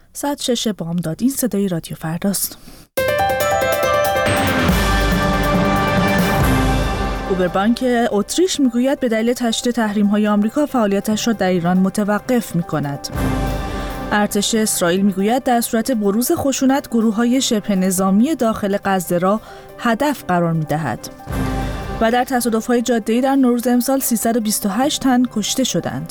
ساعت 6 بامداد. این صدای رادیو فرداست. اوبربانک اتریش میگوید به دلیل تشدید تحریم‌های آمریکا فعالیتش را در ایران متوقف می‌کند. ارتش اسرائیل میگوید در صورت بروز خشونت گروه‌های شبه نظامی داخل غزه را هدف قرار می‌دهد. و در تصادف‌های جاده‌ای در نوروز امسال 328 تن کشته شدند.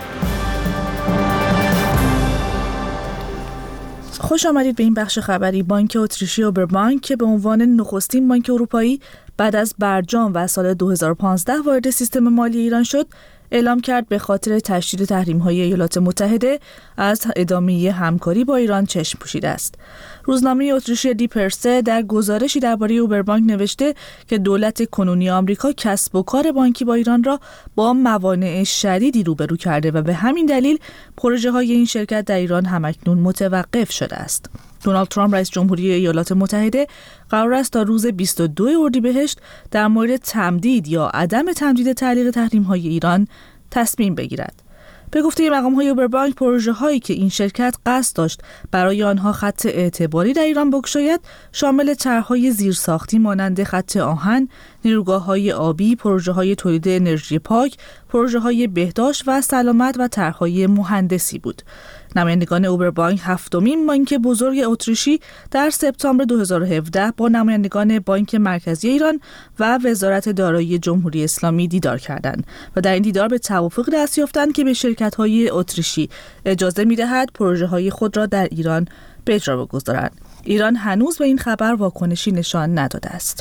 خوش آمدید به این بخش خبری. بانک اتریشی اوبربانک که به عنوان نخستین بانک اروپایی بعد از برجام و سال 2015 وارد سیستم مالی ایران شد، اعلام کرد به خاطر تشدید تحریم‌های ایالات متحده از ادامه همکاری با ایران چشم پوشیده است. روزنامه اتریشی دی پرسه در گزارشی درباره اوبربانک نوشته که دولت کنونی آمریکا کسب و کار بانکی با ایران را با موانع شدیدی روبرو کرده و به همین دلیل پروژه‌های این شرکت در ایران همکنون متوقف شده است. دونالد ترامپ رئیس جمهوری ایالات متحده قرار است تا روز 22 اردیبهشت در مورد تمدید یا عدم تمدید تعلیق تحریم‌های ایران تصمیم بگیرد. به گفته مقام‌های اوبربانک، پروژه‌هایی که این شرکت قصد داشت برای آنها خط اعتباری در ایران بگشاید شامل طرح‌های زیرساختی مانند خط آهن، نیروگاه‌های آبی، پروژه‌های تولید انرژی پاک، پروژه‌های بهداشت و سلامت و طرح‌های مهندسی بود. نمایندگان اوبربانک هفتمین بانک بزرگ اتریشی در سپتامبر 2017 با نمایندگان بانک مرکزی ایران و وزارت دارایی جمهوری اسلامی دیدار کردند و در این دیدار به توافق دست یافتند که به شرکت‌های اتریشی اجازه می‌دهد پروژه‌های خود را در ایران به اجرا بگذارند. ایران هنوز به این خبر واکنشی نشان نداده است.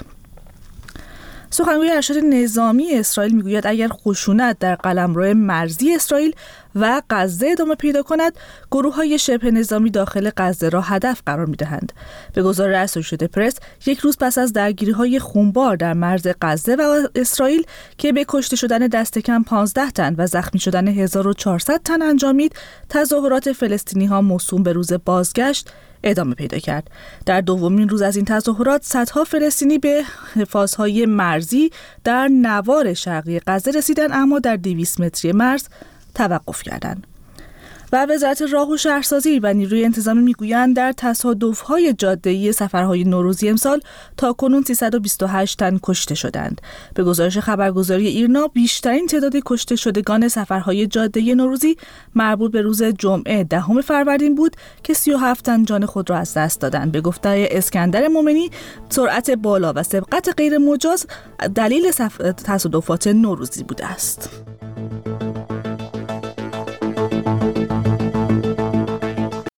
سخنگوی ارشد نظامی اسرائیل میگوید اگر خشونت در قلمرو مرزی اسرائیل و غزه ادامه پیدا کند، گروه‌های شبه نظامی داخل غزه را هدف قرار می‌دهند. به گزارش اسوسییتد پرس، یک روز پس از درگیری‌های خونبار در مرز غزه و اسرائیل که به کشته شدن دست کم 15 تن و زخمی شدن 1400 تن انجامید، تظاهرات فلسطینی‌ها موسوم به روز بازگشت ادامه پیدا کرد. در دومین روز از این تظاهرات، صدها فلسطینی به حفاظهای مرزی در نوار شرقی غزه رسیدند، اما در 200 متری مرز توقف کردند. و وزارت راه و شهرسازی و نیروی انتظامی میگویند در تصادف‌های جاده‌ای سفرهای نوروزی امسال تاکنون 328 تن کشته شدند. به گزارش خبرگزاری ایرنا، بیشترین تعداد کشته شدگان سفرهای جاده‌ای نوروزی مربوط به روز جمعه 10 فروردین بود که 37 تن جان خود را از دست دادند. به گفته اسکندر مومنی، سرعت بالا و سبقت غیر مجاز دلیل تصادفات نوروزی بوده است.